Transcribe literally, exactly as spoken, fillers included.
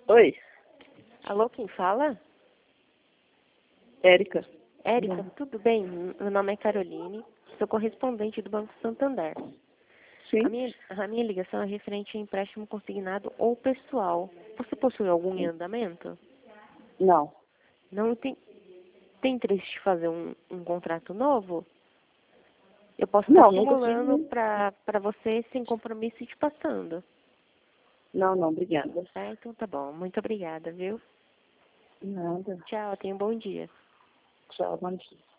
Oi, Alô, quem fala? Érica. Érica, Uhum. tudo bem? Meu nome é Caroline, sou correspondente do Banco Santander. A Sim? minha, a minha ligação é referente a empréstimo consignado ou pessoal. Você possui algum em andamento? Não. Não tem, tem interesse de fazer um, um contrato novo? Eu posso estar Não, nunca simulando tive. para você sem compromisso e te passando. Não, não, obrigada. Tá? Então tá bom. Muito obrigada, viu? Nada. Tchau, tenha um bom dia. Tchau, bom dia.